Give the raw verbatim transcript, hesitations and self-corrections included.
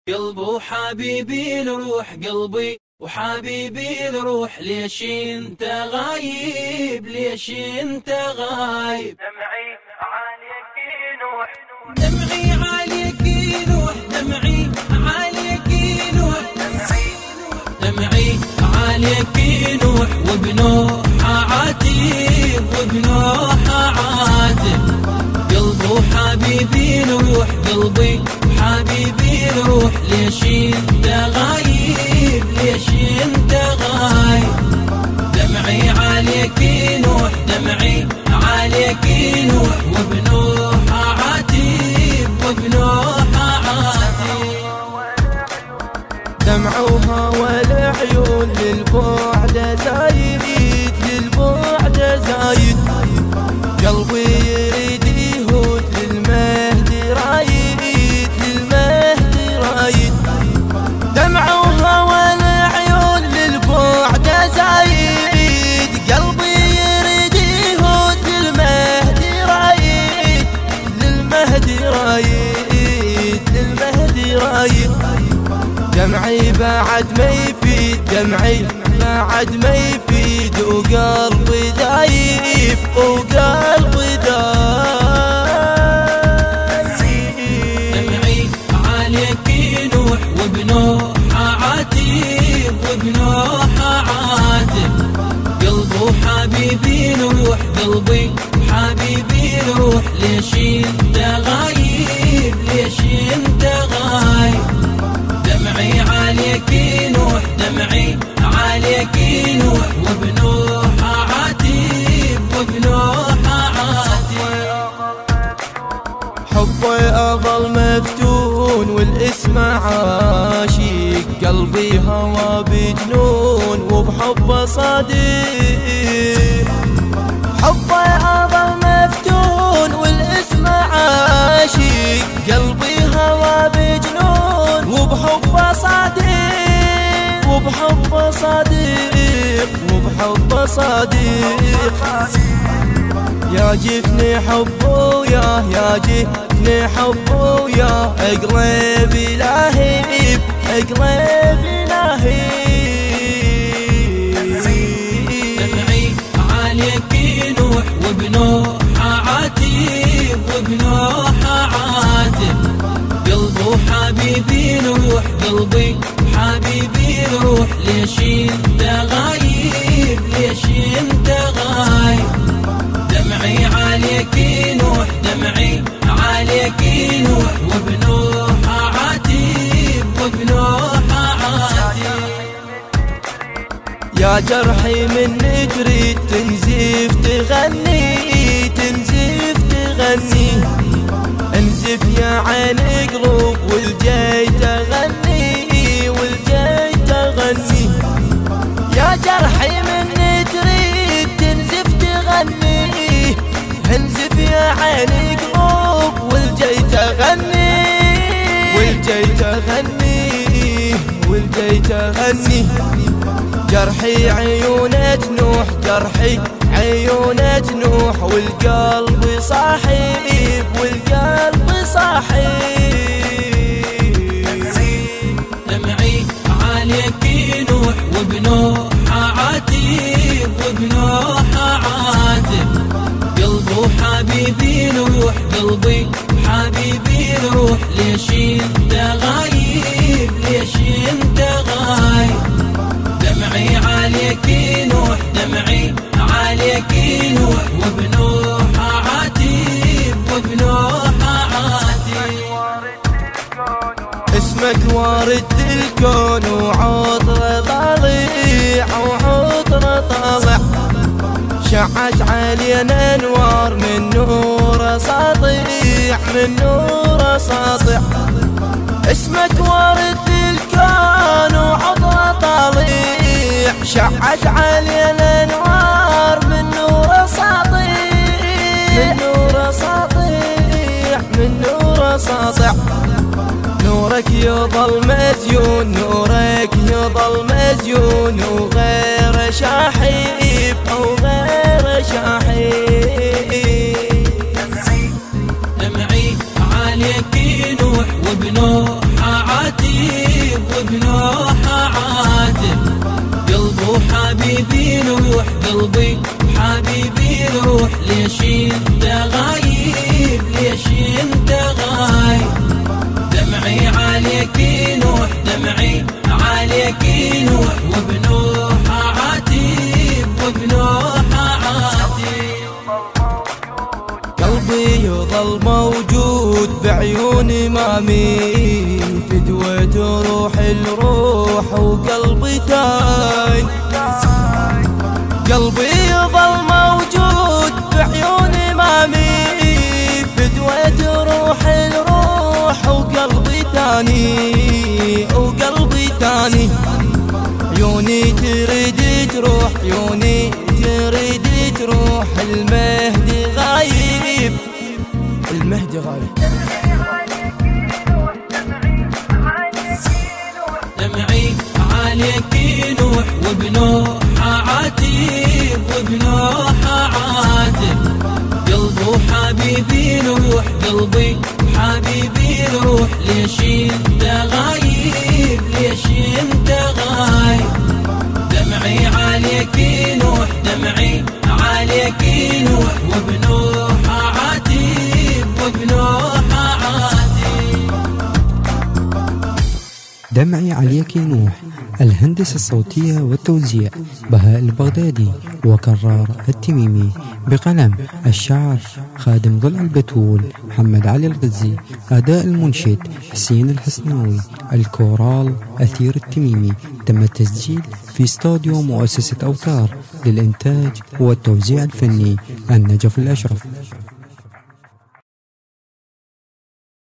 قلبي وحبيبي لروح قلبي وحبيبي لروح، ليش انت غايب ليش انت غايب؟ دمعي عليك ينوح دمعي عليك ينوح دمعي عليك ينوح دمعي عليك ينوح وبنوحه عاتب وبنوحه عاتب. قلبي وحبيبي لروح قلبي وحبيبي لروح، ليش انت غايب ليش انت غايب؟ دمعي عليك ينوح دمعي عليك ينوح وبنوحه عاتب وبنوحه عاتب. دمع وهوى العيون للبعد زايد للبعد زايد، قلبي يريد يهود للمهدي رايد للمهدي رايد. دمع وهوى العيون للبعد زايد، قلبي يريد يهود للمهدي رايد للمهدي رايد للمهدي رايد. دمعي بعد ما يفيد دمعي بعد ما يفيد، وقلبي دايب وقلبي دايب. دمعي عليك ينوح وبنوحه عاتب وبنوحه عاتب. قلبي وحبيبي لروح قلبي وحبيبي لروح، ليش انت غايب ليش انت غايب؟ دمعي عليك ينوح دمعي عليك ينوح وبنوحه عاتب وبنوحه عاتب. حبي أظل مفتون والاسم عاشق، قلبي هوى بجنون وبحبه صادق. حبي أظل مفتون والاسم عاشق، قلبي هوى بجنون وبحبه صادق وبحبه صادق وبحبه صادق. يا جفني حبه يا يا جفني حبه يا اقلبي لهيب اقلبي لهيب. دمعي عليك ينوح وبنوحه عاتب وبنوحه عاتب. قلبي وحبيبي لروح قلبي وحبيبي لروح، ليش انت غايب ليش انت غايب؟ دمعي عليك ينوح دمعي عليك ينوح وبنوحه عاتب وبنوحه عاتب. يا جرحي مني تريد تنزف تغني تنزف تغني، انزف يا عين قلوب والجاي تغني والجاي تغني. يا جرحي مني تريد تنزف تغني، انزف يا عين قلوب والجاي تغني والجاي تغني والجاي تغني. جرحي عيونة نوح جرحي عيونة نوح، والقلب صاحب والقلب صاحب. دمعي عليك ينوح وبنوحه عاتب وبنوحه عاتب. قلبي وحبيبي لروح قلبي وحبيبي لروح، ليش انت غايب ليش انت غايب؟ دمعي عليك ينوح دمعي عليك ينوح وبنوحه عاتب وبنوحه عاتب. اسمك وارد الكون وعطر طالع وعطر طالع، شعت علينا انوار من نور ساطع من نور ساطع. اسمك وارد الكون وعطر طالع، شعت علينا انوار من نور ساطع من نور ساطع من نور ساطع. نورك يظل مزيون نورك يظل مزيون، وغير شاحب وغير شاحب. دمعي عليك ينوح وبنوحه عاتب عاتب وبنوحه عاتب. قلبي وحبيبي نروح، قلبي وحبيبي نروح، ليش انت غايب ليش انت غايب. دمعي عليك ينوح دمعي عليك ينوح، وبنوحه عاتب وبنوحه عاتب. قلبي يظل موجود بعيون مامي، فدوة روح الروح وقلبي ثاي. قلبي يظل موجود بعيون مامي، فدوة روح الروح وقلبي ثاني وقلبي ثاني. عيوني تريد تروح عيوني تريد تروح، المهدي غايب المهدي غايب. دمعي عليك ينوح وبنوحه عاتب وبنوحه عاتب. قلبي وحبيبي نروح، قلبي وحبيبي نروح، ليش انت غايب ليش انت غايب. دمعي عليك ينوح دمعي عليك ينوح، وبنوحه عاتب وبنوحه عاتب. دمعي عليك نوح. الهندسة الصوتية والتوزيع بهاء البغدادي وكرار التميمي، بقلم الشاعر خادم ضلع البتول محمد علي الغزي، أداء المنشد حسين الحسناوي، الكورال أثير التميمي. تم التسجيل في استوديو مؤسسة أوتار للإنتاج والتوزيع الفني النجف الأشرف.